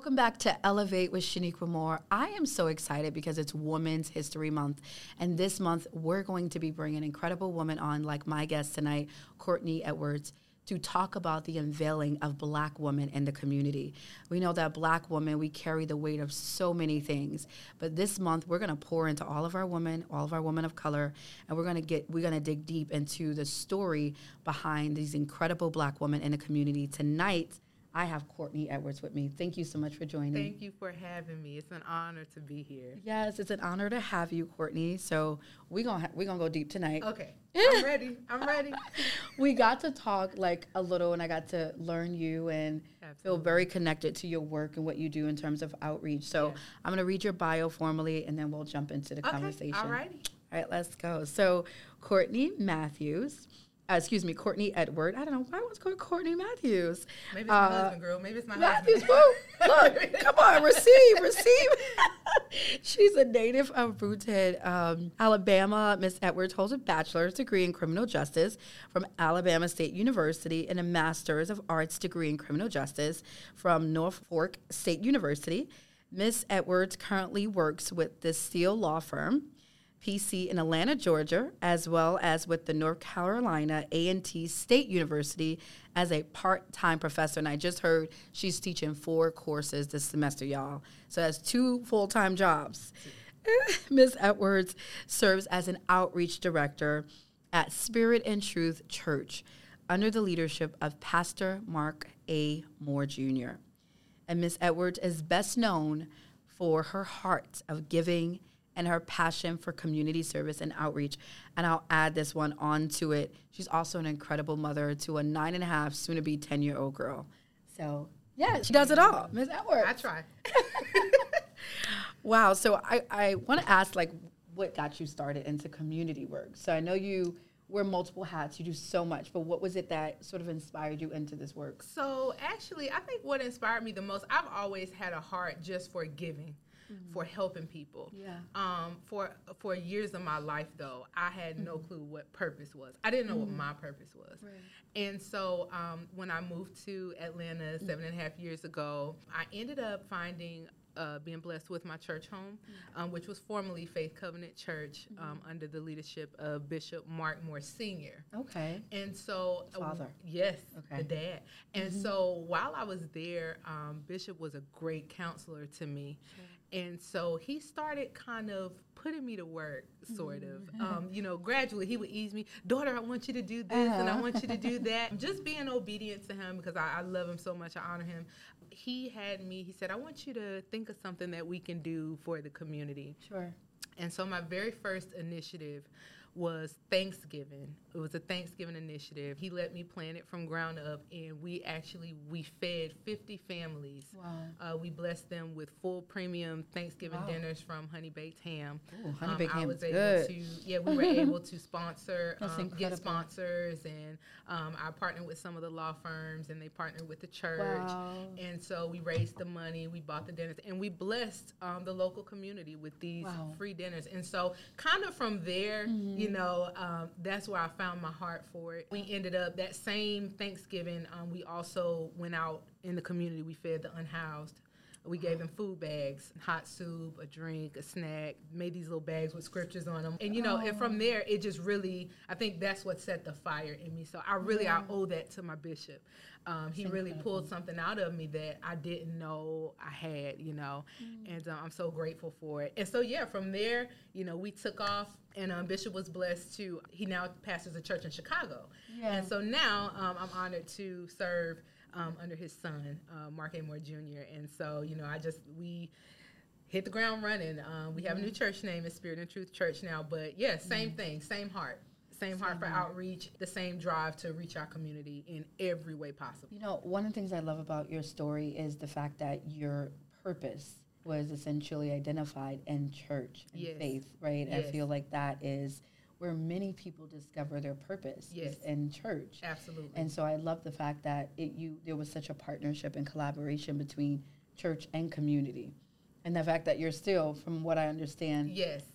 Welcome back to Elevate with Shaniqua Moore. I am so excited because it's Women's History Month, and this month we're going to be bringing an incredible woman on, like my guest tonight, Courtney Edwards, to talk about the unveiling of Black women in the community. We know that Black women, we carry the weight of so many things, but this month we're going to pour into all of our women of color, and we're going to dig deep into the story behind these incredible Black women in the community. Tonight, I have Courtney Edwards with me. Thank you so much for joining. Thank you for having me. It's an honor to be here. Yes, it's an honor to have you, Courtney. So we're gonna go deep tonight. Okay, I'm ready. We got to talk like a little, and I got to learn you and feel very connected to your work and what you do in terms of outreach. So I'm gonna read your bio formally, and then we'll jump into the conversation. All righty. All right, let's go. So Courtney Edward. I don't know why I was called Courtney Matthews. Maybe it's my husband, girl. Maybe it's my Matthews, husband. Look, come on, receive. She's a native of Roothead, Alabama. Miss Edwards holds a bachelor's degree in criminal justice from Alabama State University and a master's of arts degree in criminal justice from Norfolk State University. Miss Edwards currently works with the Steele Law Firm, PC in Atlanta, Georgia, as well as with the North Carolina A&T State University as a part-time professor. And I just heard she's teaching 4 courses this semester, y'all. So that's 2 full-time jobs. Ms. Edwards serves as an outreach director at Spirit and Truth Church under the leadership of Pastor Mark A. Moore Jr. And Ms. Edwards is best known for her heart of giving and her passion for community service and outreach. And I'll add this one on to it. She's also an incredible mother to a 9.5, soon-to-be 10-year-old girl. So, yeah, she does it all. Ms. Edwards. I try. Wow. So I want to ask, like, what got you started into community work? So I know you wear multiple hats. You do so much. But what was it that sort of inspired you into this work? So, actually, I think what inspired me the most, I've always had a heart just for giving. Mm-hmm. For helping people. Yeah. For years of my life, though, I had no clue what purpose was. I didn't know what my purpose was. Right. And so when I moved to Atlanta 7.5 years ago, I ended up finding being blessed with my church home, which was formerly Faith Covenant Church under the leadership of Bishop Mark Moore Sr. Okay. And so, father. Yes, okay. The dad. And so while I was there, Bishop was a great counselor to me. Sure. And so he started kind of putting me to work, sort of. Gradually he would ease me. Daughter, I want you to do this and I want you to do that. Just being obedient to him because I love him so much. I honor him. He said, I want you to think of something that we can do for the community. Sure. And so my very first initiative was Thanksgiving. It was a Thanksgiving initiative. He let me plan it from ground up, and we fed 50 families. Wow. We blessed them with full premium Thanksgiving dinners from Honey Baked Ham. Ooh, Honey Baked Ham is good. We were able to sponsor, get sponsors, and I partnered with some of the law firms, and they partnered with the church. Wow. And so we raised the money, we bought the dinners, and we blessed the local community with these free dinners. And so kind of from there, that's where I found my heart for it. We ended up that same Thanksgiving, we also went out in the community. We fed the unhoused. We gave them food bags, hot soup, a drink, a snack, made these little bags with scriptures on them. And, and from there, it just really, I think that's what set the fire in me. So I owe that to my bishop. He really pulled something out of me that I didn't know I had, and I'm so grateful for it. And so, from there, we took off, and Bishop was blessed to, he now pastors a church in Chicago. Yeah. And so now I'm honored to serve under his son, Mark A. Moore Jr. And so, we hit the ground running. We have a new church name, it's Spirit and Truth Church now. But, same thing, same heart. Same heart for outreach, the same drive to reach our community in every way possible. One of the things I love about your story is the fact that your purpose was essentially identified in church and faith, right? Yes. I feel like that is where many people discover their purpose is in church. Absolutely. And so I love the fact that there was such a partnership and collaboration between church and community. And the fact that you're still, from what I understand,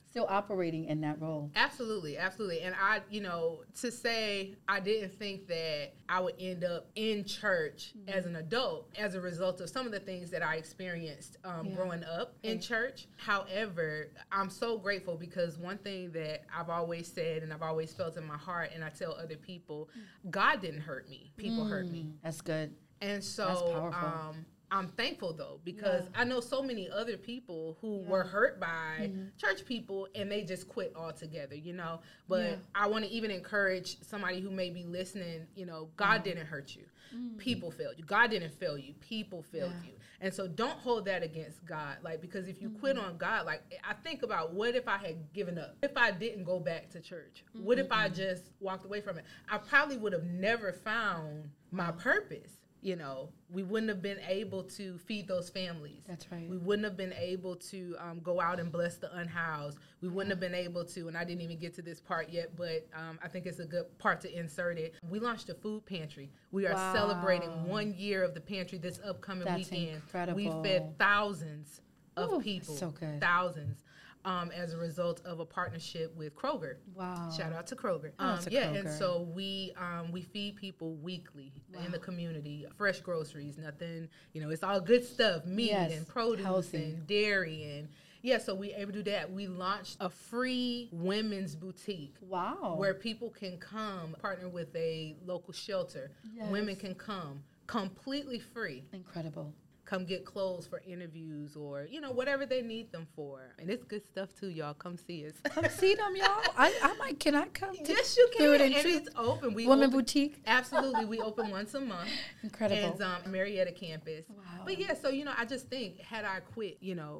Still operating in that role. Absolutely, absolutely. And I, to say I didn't think that I would end up in church as an adult as a result of some of the things that I experienced growing up in church. However, I'm so grateful because one thing that I've always said and I've always felt in my heart, and I tell other people, God didn't hurt me. People hurt me. That's good. And so I'm thankful, though, because I know so many other people who were hurt by church people and they just quit altogether, But I want to even encourage somebody who may be listening, God didn't hurt you. People failed you. God didn't fail you. People failed you. And so don't hold that against God. Because if you quit on God, I think about what if I had given up? If I didn't go back to church? What if I just walked away from it? I probably would have never found my purpose. We wouldn't have been able to feed those families. That's right. We wouldn't have been able to go out and bless the unhoused. We wouldn't have been able to, and I didn't even get to this part yet, but I think it's a good part to insert it. We launched a food pantry. We are celebrating 1 year of the pantry this upcoming weekend. Incredible. We fed thousands of people. So good. Thousands. As a result of a partnership with Kroger. Wow. Shout out to Kroger. Kroger. And so we feed people weekly in the community, fresh groceries, nothing, it's all good stuff, meat and produce and dairy so we able to do that. We launched a free women's boutique. Wow. Where people can come, partner with a local shelter. Yes. Women can come completely free. Incredible. Come get clothes for interviews or, whatever they need them for. And it's good stuff, too, y'all. Come see us. Come see them, y'all. Can I come? Yes, you can. And it's open. Women Boutique? Absolutely. We open once a month. Incredible. And Marietta campus. Wow. But, so, I just think, had I quit,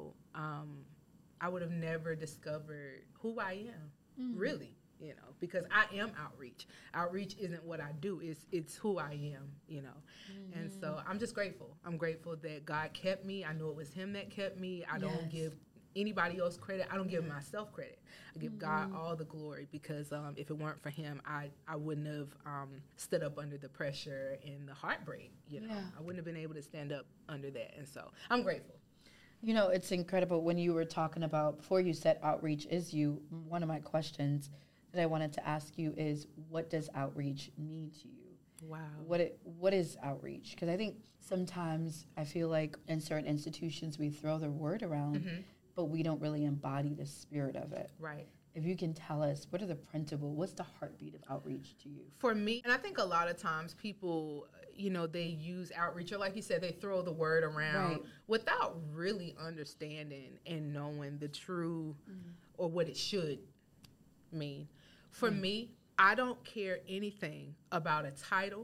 I would have never discovered who I am, really. Because I am outreach. Outreach isn't what I do. It's who I am, And so I'm just grateful. I'm grateful that God kept me. I know it was him that kept me. I don't give anybody else credit. I don't give myself credit. I give God all the glory because if it weren't for him, I wouldn't have stood up under the pressure and the heartbreak, I wouldn't have been able to stand up under that. And so I'm grateful. It's incredible when you were talking about, before you said outreach is you, one of my questions that I wanted to ask you is, what does outreach mean to you? Wow. What is outreach? Because I think sometimes I feel like in certain institutions we throw the word around, but we don't really embody the spirit of it. Right. If you can tell us, what are the principles, what's the heartbeat of outreach to you? For me, and I think a lot of times people, they use outreach, or like you said, they throw the word around without really understanding and knowing the true or what it should mean. For me, I don't care anything about a title.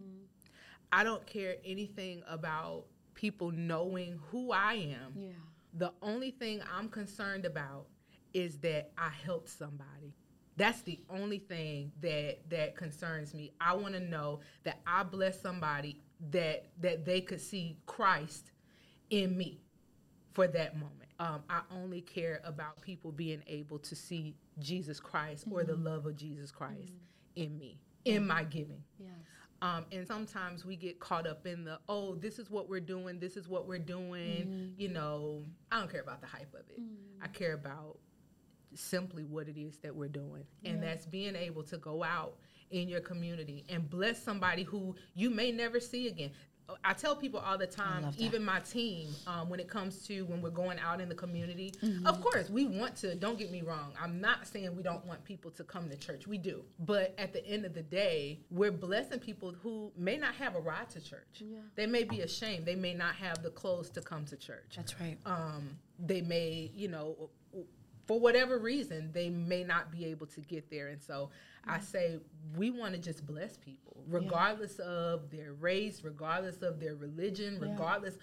I don't care anything about people knowing who I am. Yeah. The only thing I'm concerned about is that I helped somebody. That's the only thing that concerns me. I want to know that I bless somebody that they could see Christ in me for that moment. I only care about people being able to see Jesus Christ or the love of Jesus Christ in me, in my giving. Yes. And sometimes we get caught up in this is what we're doing, this is what we're doing. I don't care about the hype of it. I care about simply what it is that we're doing. And that's being able to go out in your community and bless somebody who you may never see again. I tell people all the time, even my team, when it comes to when we're going out in the community, of course, we want to, don't get me wrong. I'm not saying we don't want people to come to church. We do. But at the end of the day, we're blessing people who may not have a ride to church. Yeah. They may be ashamed. They may not have the clothes to come to church. That's right. They may, for whatever reason, they may not be able to get there. And so I say we want to just bless people, regardless of their race, regardless of their religion, regardless.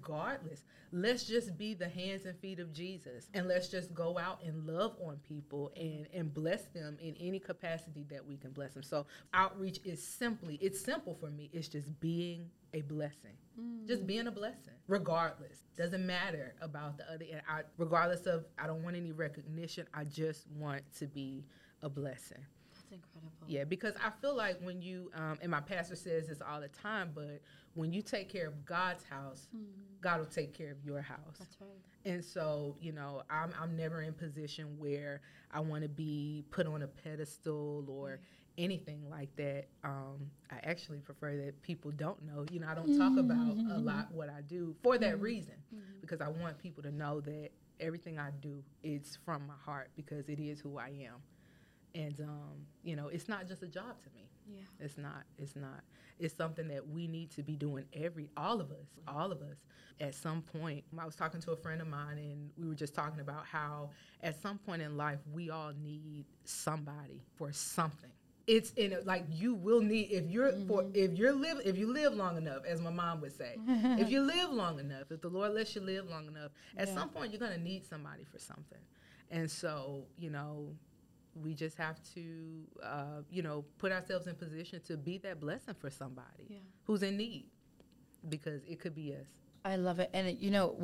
Let's just be the hands and feet of Jesus. And let's just go out and love on people and bless them in any capacity that we can bless them. So outreach is it's simple for me. It's just being a blessing. Just being a blessing, regardless. Doesn't matter about the other. Regardless of, I don't want any recognition. I just want to be a blessing. That's incredible. Yeah, because I feel like when you, and my pastor says this all the time, but when you take care of God's house, God will take care of your house. That's right. And so, I'm never in position where I want to be put on a pedestal or anything like that. I actually prefer that people don't know. I don't talk about a lot what I do for that reason, because I want people to know that everything I do is from my heart, because it is who I am. And, it's not just a job to me. Yeah. It's not. It's something that we need to be doing all of us. At some point, I was talking to a friend of mine, and we were just talking about how at some point in life, we all need somebody for something. It's in it, like you will need, if you live long enough, as my mom would say, if you live long enough, if the Lord lets you live long enough, at some point you're going to need somebody for something. And so, we just have to, put ourselves in position to be that blessing for somebody who's in need, because it could be us. I love it. And,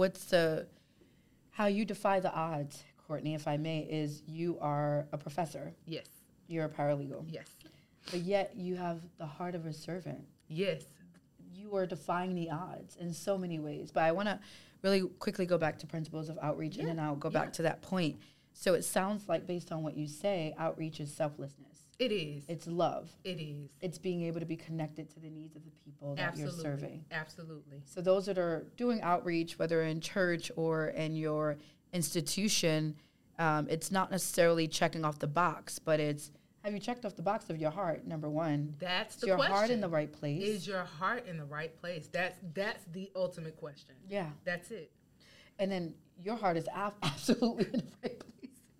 how you defy the odds, Courtney, if I may, is you are a professor. Yes. You're a paralegal. Yes. But yet you have the heart of a servant. Yes. You are defying the odds in so many ways. But I want to really quickly go back to principles of outreach, and then I'll go back to that point. So it sounds like, based on what you say, outreach is selflessness. It is. It's love. It is. It's being able to be connected to the needs of the people that you're serving. Absolutely. So those that are doing outreach, whether in church or in your institution, it's not necessarily checking off the box, but it's, have you checked off the box of your heart, number one? That's the question. Is your heart in the right place? Is your heart in the right place? That's the ultimate question. Yeah. That's it. And then your heart is absolutely in the right place.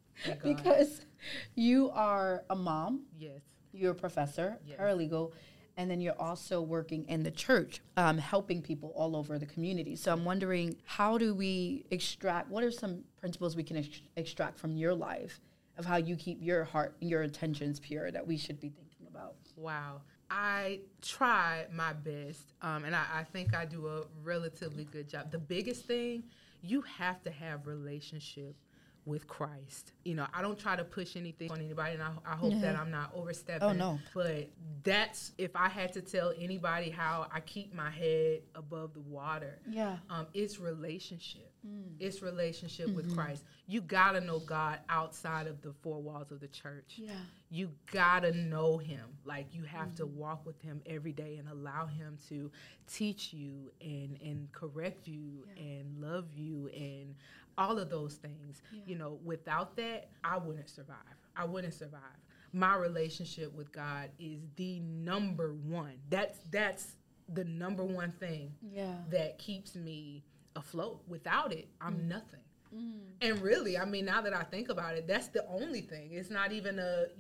Because you are a mom. Yes. You're a professor, paralegal, and then you're also working in the church, helping people all over the community. So I'm wondering, how do we extract, what are some principles we can extract from your life of how you keep your heart and your intentions pure that we should be thinking about? Wow. I try my best, and I think I do a relatively good job. The biggest thing, you have to have relationship with Christ. I don't try to push anything on anybody, and I hope that I'm not overstepping. Oh, no. But that's, if I had to tell anybody how I keep my head above the water, it's relationship. It's relationship with Christ. You got to know God outside of the four walls of the church. Yeah. You got to know him. Like, you have to walk with him every day and allow him to teach you and correct you and love you and all of those things. Without that, I wouldn't survive. My relationship with God is the number one. That's the number one thing that keeps me afloat. Without it, I'm nothing. And really, now that I think about it, that's the only thing. It's not even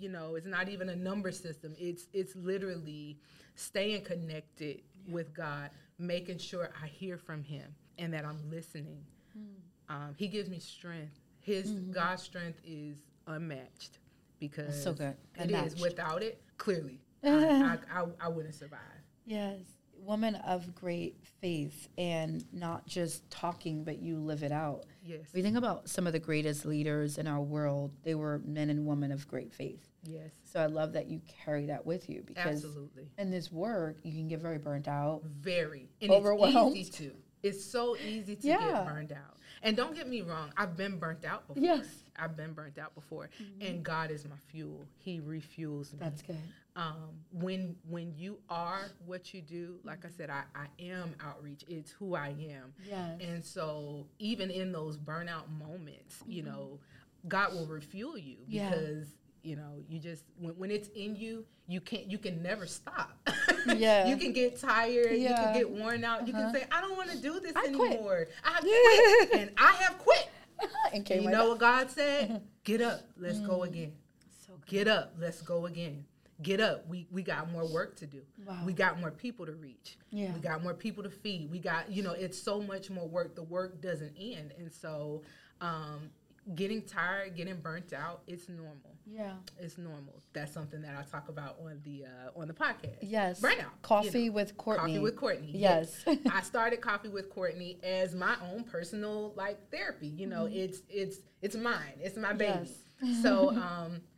a number system. It's literally staying connected with God, making sure I hear from him and that I'm listening. He gives me strength. God's strength is unmatched, because that's so good. It is. Without it, clearly, I wouldn't survive. Yes. Woman of great faith, and not just talking, but you live it out. Yes. We think about some of the greatest leaders in our world. They were men and women of great faith. Yes. So I love that you carry that with you, because absolutely, in this work, you can get very burnt out. Very. And overwhelmed. It's easy to. It's so easy to get burned out. And don't get me wrong, I've been burnt out before. Yes. I've been burnt out before. And God is my fuel. He refuels me. That's good. When you are what you do, like I said, I am outreach. It's who I am. Yes. And so even in those burnout moments, God will refuel you, because you just, when it's in you, you can never stop. Yeah. You can get tired. Yeah. You can get worn out. You can say, I don't want to do this anymore. Quit. I have quit. And I have quit. And you know what God said? Get up. Let's go again. So get up. Let's go again. Get up. We got more work to do. Wow. We got more people to reach. Yeah. We got more people to feed. We got, it's so much more work. The work doesn't end. And so getting tired, getting burnt out, it's normal. Yeah. It's normal. That's something that I talk about on the podcast. Yes. Burnout. Coffee with Courtney. Coffee with Courtney. Yes. I started Coffee with Courtney as my own personal therapy. It's mine. It's my baby. Yes. So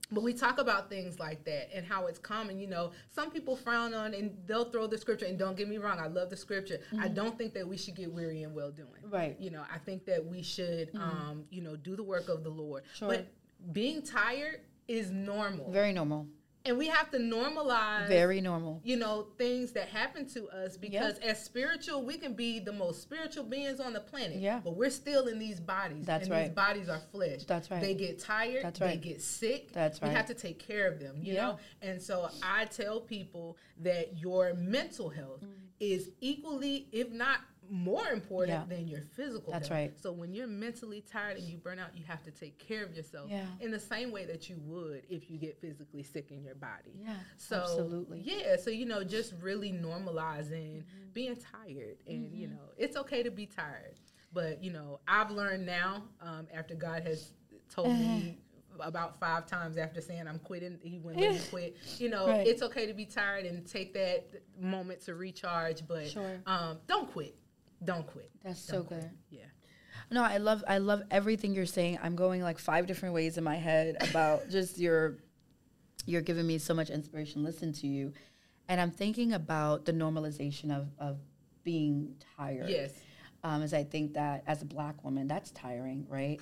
But we talk about things like that and how it's common. You know, some people frown on and they'll throw the scripture. And don't get me wrong, I love the scripture. I don't think that we should get weary in well doing. Right. You know, I think that we should, you know, do the work of the Lord. Sure. But being tired is normal. Very normal. And we have to normalize, very normal, you know, things that happen to us, because as spiritual, we can be the most spiritual beings on the planet. Yeah. But we're still in these bodies. That's and right. These bodies are flesh. That's right. They get tired. That's right. They get sick. That's right. We have to take care of them, you know? And so I tell people that your mental health is equally, if not more important than your physical health. Right. So when you're mentally tired and you burn out, you have to take care of yourself in the same way that you would if you get physically sick in your body. Yeah, so, absolutely. Yeah, so, you know, just really normalizing being tired. And, you know, it's okay to be tired. But, you know, I've learned now, after God has told me about 5 times after saying I'm quitting, he wouldn't let me quit. You know, it's okay to be tired and take that moment to recharge. But don't quit. Don't quit. That's so good. Yeah. No, I love everything you're saying. I'm going like 5 different ways in my head about just you're giving me so much inspiration. Listen to you. And I'm thinking about the normalization of being tired. Yes. As I think that as a Black woman, that's tiring, right?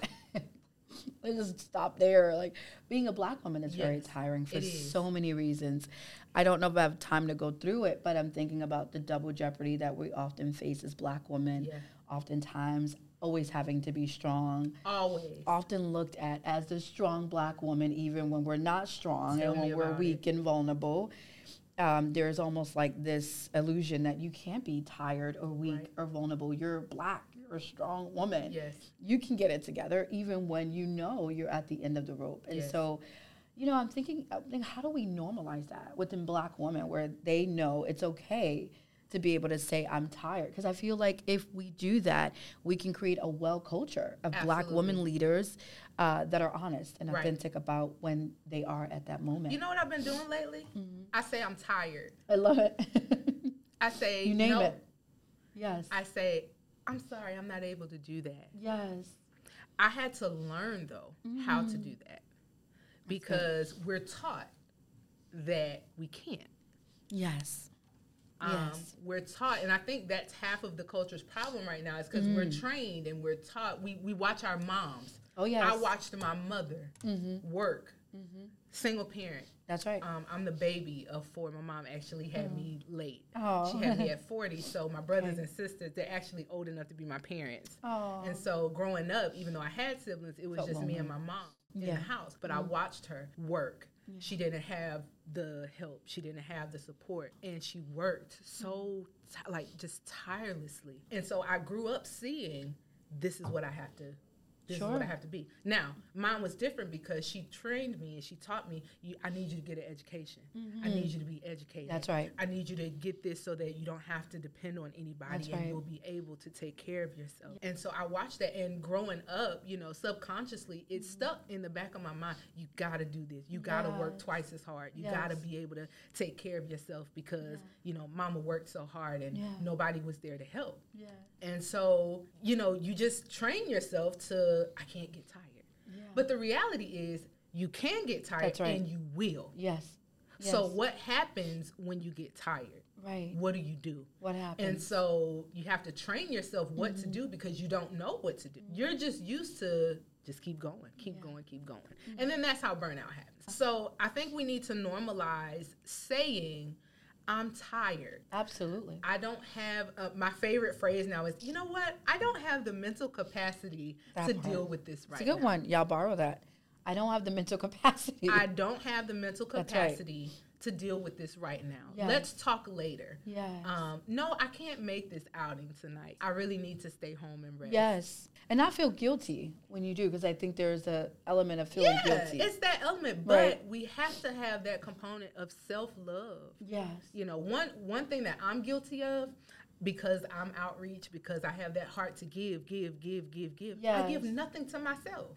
Let's just stop there. Like, being a Black woman is very tiring for so many reasons. I don't know if I have time to go through it, but I'm thinking about the double jeopardy that we often face as Black women. Yeah. Oftentimes, always having to be strong. Always. Often looked at as the strong Black woman, even when we're not strong and when we're weak and vulnerable. There's almost like this illusion that you can't be tired or weak or vulnerable. You're Black. You're a strong woman. Yes. You can get it together even when you know you're at the end of the rope. And so, you know, I'm thinking, how do we normalize that within Black women where they know it's okay to be able to say, I'm tired? Because I feel like if we do that, we can create a well culture of Black women leaders that are honest and authentic about when they are at that moment. You know what I've been doing lately? I say I'm tired. I love it. I say, you name it. Yes. I say, I'm sorry, I'm not able to do that. Yes. I had to learn, though, how to do that. Because we're taught that we can't. Yes. We're taught, and I think that's half of the culture's problem right now, is because we're trained and we're taught. We watch our moms. Oh, yes. I watched my mother work, single parent. That's right. I'm the baby of 4. My mom actually had me late. Oh. She had me at 40, so my brothers and sisters, they're actually old enough to be my parents. Oh. And so growing up, even though I had siblings, it was just me and my mom in the house. But I watched her work. Yeah. She didn't have the help. She didn't have the support. And she worked so, just tirelessly. And so I grew up seeing this is what I have to This is what I have to be. Now, mine was different because she trained me and she taught me, I need you to get an education. I need you to be educated. That's right. I need you to get this so that you don't have to depend on anybody and you'll be able to take care of yourself. And so I watched that, and growing up, subconsciously, it stuck in the back of my mind. You got to do this. You got to work twice as hard. You got to be able to take care of yourself because, mama worked so hard and nobody was there to help. Yeah. And so, you just train yourself to, I can't get tired. Yeah. But the reality is you can get tired and you will. Yes. So what happens when you get tired? Right. What do you do? What happens? And so you have to train yourself what to do because you don't know what to do. You're just used to just keep going, keep going. And then that's how burnout happens. So I think we need to normalize saying, I'm tired. Absolutely. I don't have, my favorite phrase now is, you know what? I don't have the mental capacity to deal with this right now. It's a good one. Y'all borrow that. I don't have the mental capacity. I don't have the mental capacity to deal with this right now. Yes. Let's talk later. Yes. No, I can't make this outing tonight. I really need to stay home and rest. Yes. And not feel guilty when you do, because I think there's an element of feeling guilty. Yeah, it's that element, but we have to have that component of self-love. Yes. One thing that I'm guilty of, because I'm outreach, because I have that heart to give. Yes. I give nothing to myself.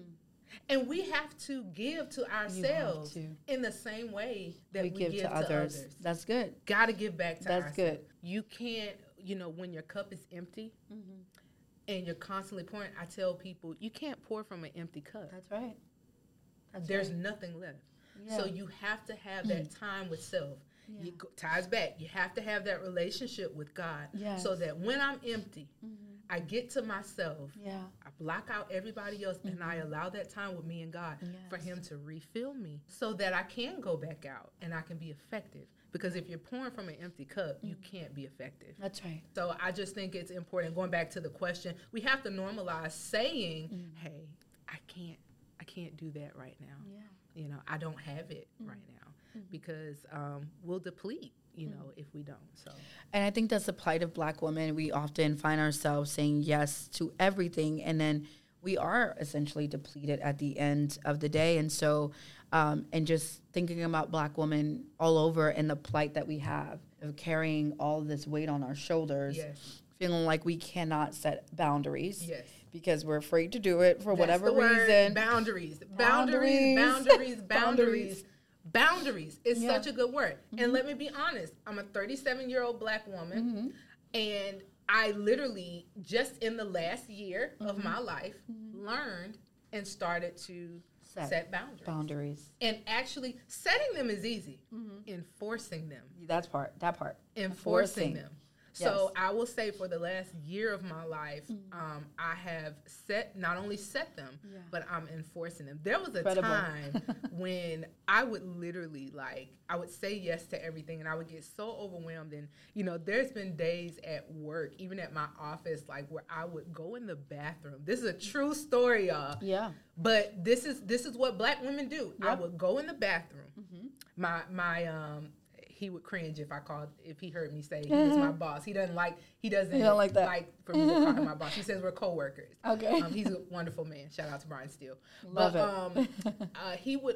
And we have to give to ourselves in the same way that we give to others. That's good. Got to give back to ourselves. That's good. You can't, when your cup is empty and you're constantly pouring, I tell people, you can't pour from an empty cup. That's right. there's nothing left. Yeah. So you have to have that time with self. Yeah. Ties back. You have to have that relationship with God, so that when I'm empty, I get to myself. Yeah. I block out everybody else, and I allow that time with me and God for Him to refill me, so that I can go back out and I can be effective. Because if you're pouring from an empty cup, you can't be effective. That's right. So I just think it's important. Going back to the question, we have to normalize saying, "Hey, I can't do that right now. Yeah. You know, I don't have it right now." Because we'll deplete, if we don't. So, and I think that's the plight of Black women. We often find ourselves saying yes to everything, and then we are essentially depleted at the end of the day. And so, and just thinking about Black women all over and the plight that we have of carrying all this weight on our shoulders, feeling like we cannot set boundaries. Yes. Because we're afraid to do it for whatever reason. Boundaries is such a good word. And let me be honest, I'm a 37-year-old Black woman, and I literally, just in the last year of my life, learned and started to set boundaries. And actually, setting them is easy. Enforcing them. That part. Enforcing them. So I will say for the last year of my life, I have not only set them, but I'm enforcing them. There was a time when I would literally I would say yes to everything, and I would get so overwhelmed. And, there's been days at work, even at my office, where I would go in the bathroom. This is a true story, y'all. Yeah. But this is what Black women do. Yep. I would go in the bathroom. He would cringe if he heard me say he was my boss. He doesn't like that. For me to call him my boss. He says we're coworkers. Okay. He's a wonderful man. Shout out to Brian Steele. Love it. He would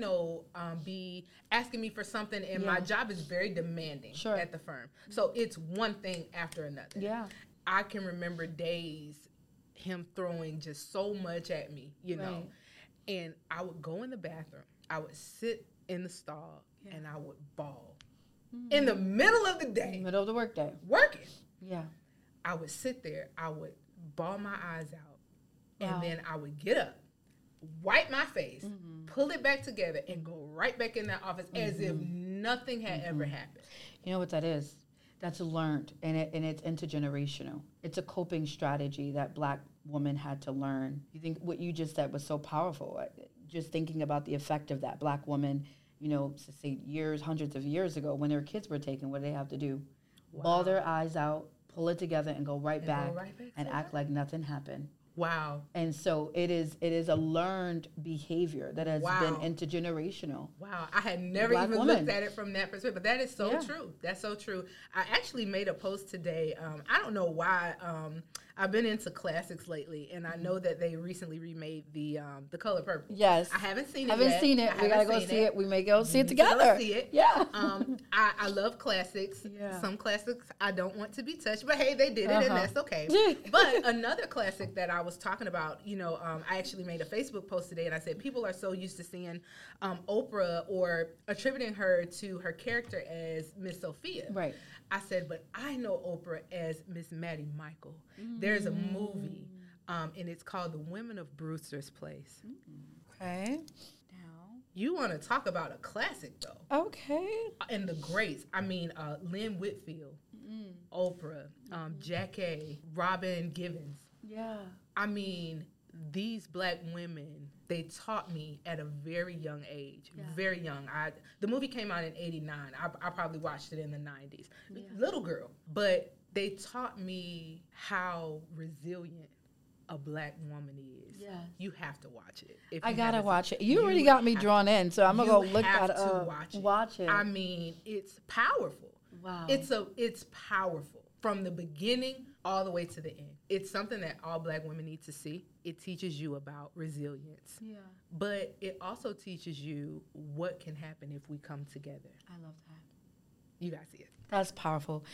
be asking me for something, and my job is very demanding at the firm. So it's one thing after another. Yeah. I can remember days him throwing just so much at me, know. And I would go in the bathroom. I would sit in the stall and I would bawl. In the middle of the day. Middle of the workday. Working. Yeah. I would sit there. I would bawl my eyes out. Wow. And then I would get up, wipe my face, pull it back together, and go right back in that office as if nothing had ever happened. You know what that is? That's learned, and it's intergenerational. It's a coping strategy that Black women had to learn. You think what you just said was so powerful. Just thinking about the effect of that Black woman, say hundreds of years ago, when their kids were taken, what did they have to do? Wow. Bawl their eyes out, pull it together, and go right back and act like nothing happened. Wow. And so it is a learned behavior that has been intergenerational. Wow. I had never even looked at it from that perspective. But that is so true. That's so true. I actually made a post today. I don't know why. I've been into classics lately, and I know that they recently remade the Color Purple. Yes. I haven't seen it yet. Haven't seen it. We got to go see it. We may go see it together. Go see it. Yeah. I love classics. Yeah. Some classics I don't want to be touched, but hey, they did it, and that's okay. But another classic that I was talking about, I actually made a Facebook post today, and I said people are so used to seeing Oprah or attributing her to her character as Miss Sophia. Right. I said, but I know Oprah as Miss Maddie Michael. There's a movie, and it's called The Women of Brewster's Place. Okay. Now, you want to talk about a classic, though. Okay. And the greats. I mean, Lynn Whitfield, Oprah, Jackie, Robin Givens. Yeah. I mean, these Black women, they taught me at a very young age, very young. The movie came out in 89. I probably watched it in the 90s. Little girl. But they taught me how resilient a Black woman is. Yeah. You have to watch it. I got to watch it. You already got me drawn in, so I'm going to go look at it. Watch it. I mean, it's powerful. Wow. It's powerful. From the beginning all the way to the end. It's something that all Black women need to see. It teaches you about resilience. Yeah. But it also teaches you what can happen if we come together. I love that. You guys see it. That's powerful.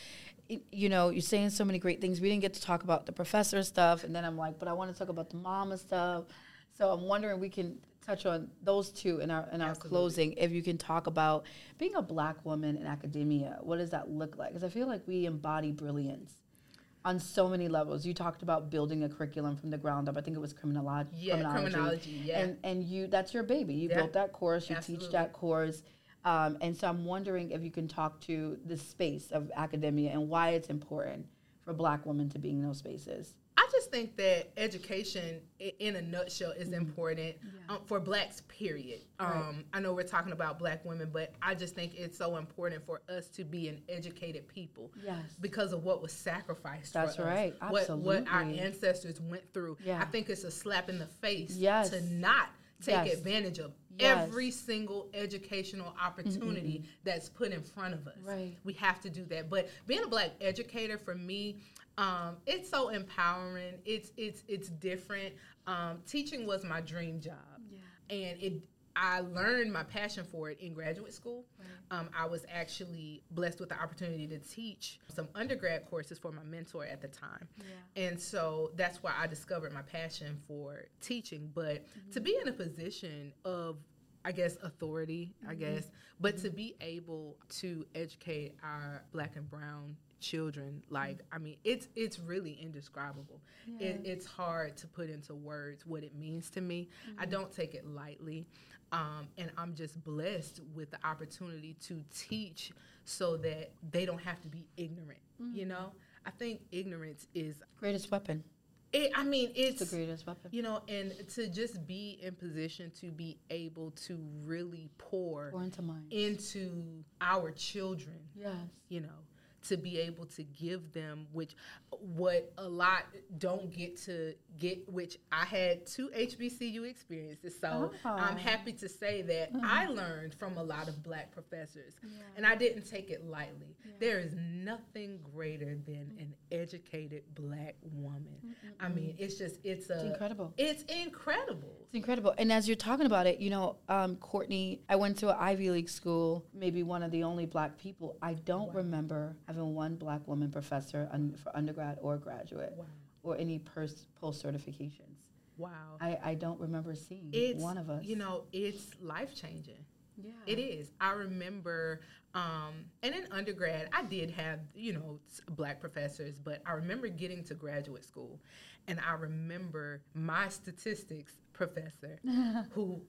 You're saying so many great things. We didn't get to talk about the professor stuff, and then I'm like, but I want to talk about the mama stuff. So I'm wondering we can touch on those two in our closing. If you can talk about being a Black woman in academia, what does that look like? Because I feel like we embody brilliance. on so many levels. You talked about building a curriculum from the ground up. I think it was criminology. Criminology, yeah. And you, that's your baby. You built that course. You teach that course. And so I'm wondering if you can talk to the space of academia and why it's important for Black women to be in those spaces. I just think that education, in a nutshell, is important for Blacks, period. I know we're talking about Black women, but I just think it's so important for us to be an educated people because of what was sacrificed for us. That's right. Absolutely. What our ancestors went through. I think it's a slap in the face to not take advantage of every single educational opportunity that's put in front of us. Right. We have to do that. But being a Black educator, for me, it's so empowering. It's different. Teaching was my dream job, and I learned my passion for it in graduate school. Right. I was actually blessed with the opportunity to teach some undergrad courses for my mentor at the time, and so that's why I discovered my passion for teaching. But to be in a position of, I guess, authority, but to be able to educate our Black and brown children, it's really indescribable. It's hard to put into words what it means to me. I don't take it lightly, and I'm just blessed with the opportunity to teach so that they don't have to be ignorant. You know, I think ignorance is greatest weapon. It's the greatest weapon. You know, and to just be in position to be able to really pour into our children. Yes. You know, to be able to give them what a lot don't get to get, which I had 2 HBCU experiences. So I'm happy to say that I learned from a lot of Black professors, and I didn't take it lightly. There is nothing greater than an educated Black woman. I mean, it's incredible. It's incredible. It's incredible. And as you're talking about it, you know, Courtney, I went to an Ivy League school, maybe one of the only Black people. I don't remember having one Black woman professor for undergrad or graduate or any post certifications. Wow. I don't remember seeing one of us. You know, it's life-changing. Yeah. It is. I remember, and in undergrad, I did have, you know, Black professors, but I remember getting to graduate school, and I remember my statistics professor, who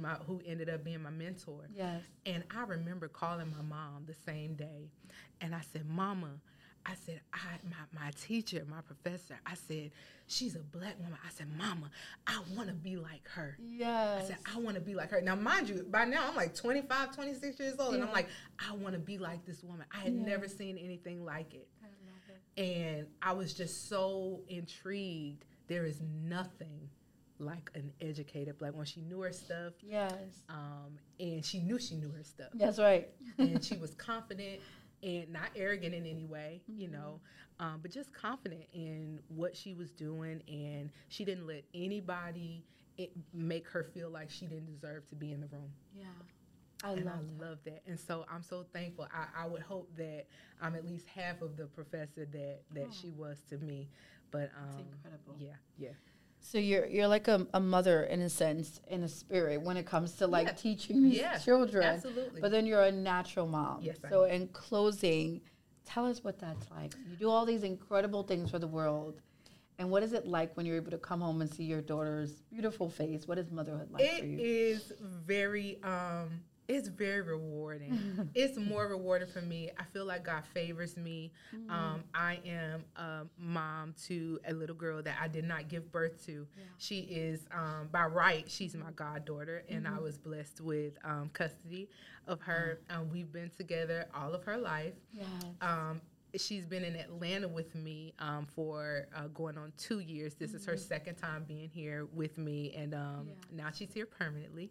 ended up being my mentor. Yes. And I remember calling my mom the same day, and I said, Mama, I said, my teacher, my professor, I said, she's a Black woman. I said, Mama, I want to be like her. Yes. I said, I want to be like her. Now, mind you, by now I'm like 25, 26 years old, and I'm like, I want to be like this woman. I had never seen anything like it. I love it. And I was just so intrigued. There is nothing like an educated Black woman. She knew her stuff. Yes. And she knew her stuff. That's right. And she was confident and not arrogant in any way, you know, but just confident in what she was doing, and she didn't let anybody make her feel like she didn't deserve to be in the room. Yeah. I love that. And so I'm so thankful. I would hope that I'm at least half of the professor that she was to me. But it's incredible. Yeah. So you're like a mother in a sense, in a spirit, when it comes to like teaching these children. Absolutely. But then you're a natural mom. Yes. So in closing, tell us what that's like. You do all these incredible things for the world. And what is it like when you're able to come home and see your daughter's beautiful face? What is motherhood like for you? It is very it's very rewarding. It's more rewarding for me. I feel like God favors me. I am a mom to a little girl that I did not give birth to. Yeah. She is, by right, she's my goddaughter, and I was blessed with custody of her. We've been together all of her life. Yes. She's been in Atlanta with me for going on 2 years. This is her second time being here with me, and now she's here permanently.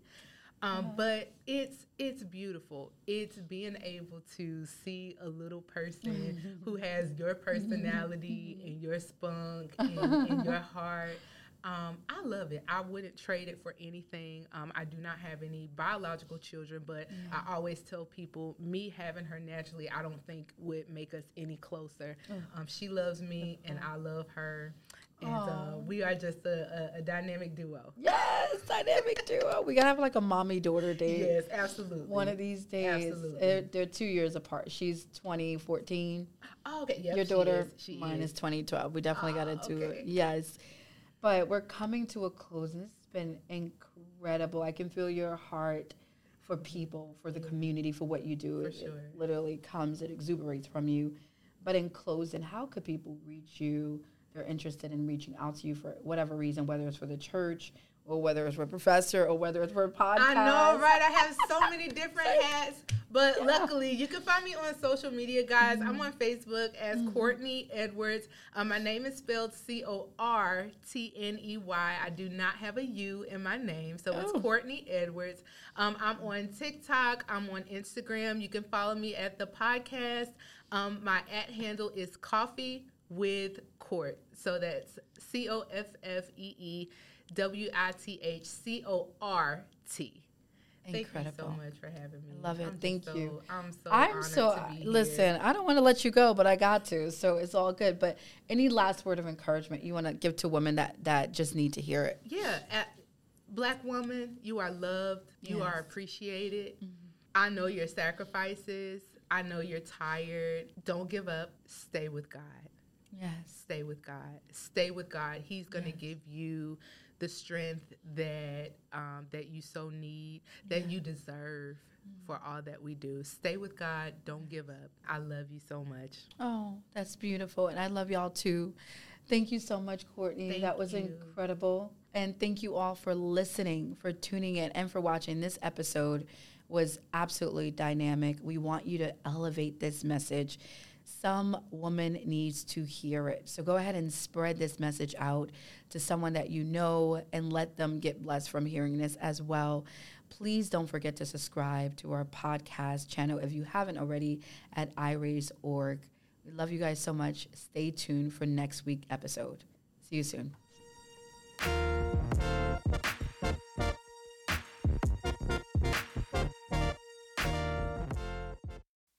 But it's beautiful. It's being able to see a little person who has your personality and your spunk and your heart. I love it. I wouldn't trade it for anything. I do not have any biological children, but I always tell people, me having her naturally, I don't think would make us any closer. She loves me, and I love her. And we are just a dynamic duo. Yes, dynamic duo. We gotta have like a mommy-daughter date. Yes, absolutely. One of these days. Absolutely. They're 2 years apart. She's 2014. Oh, okay. Yep, your daughter, mine is 2012. We definitely got to do it. Yes. But we're coming to a close, and this has been incredible. I can feel your heart for people, for the community, for what you do. For it sure. It exuberates from you. But in closing, how could people reach you? They're interested in reaching out to you for whatever reason, whether it's for the church or whether it's for a professor or whether it's for a podcast. I know, right? I have so many different hats. But luckily, you can find me on social media, guys. I'm on Facebook as Courtney Edwards. My name is spelled Cortney. I do not have a U in my name, so it's Courtney Edwards. I'm on TikTok. I'm on Instagram. You can follow me at the podcast. My @ handle is Coffee with Court. So that's COFFEEWITHCORT. Thank you so much for having me. I love it. Thank you. I'm so honored to be listen, here. I don't want to let you go, but I got to. So it's all good. But any last word of encouragement you want to give to women that just need to hear it? Yeah. Black woman, you are loved. You are appreciated. I know your sacrifices. I know you're tired. Don't give up. Stay with God. Yes. Stay with God. Stay with God. He's going to give you the strength that you so need, that you deserve for all that we do. Stay with God. Don't give up. I love you so much. Oh, that's beautiful. And I love y'all too. Thank you so much, Courtney. That was incredible. And thank you all for listening, for tuning in, and for watching. This episode was absolutely dynamic. We want you to elevate this message. Some woman needs to hear it. So go ahead and spread this message out to someone that you know and let them get blessed from hearing this as well. Please don't forget to subscribe to our podcast channel if you haven't already at iRaise.org. We love you guys so much. Stay tuned for next week's episode. See you soon.